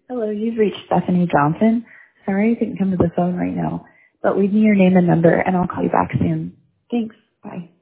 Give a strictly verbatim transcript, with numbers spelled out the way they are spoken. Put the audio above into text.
Hello, you've reached Stephanie Johnson. Sorry I couldn't come to the phone right now, but leave me your name and number and I'll call you back soon. Thanks. Bye.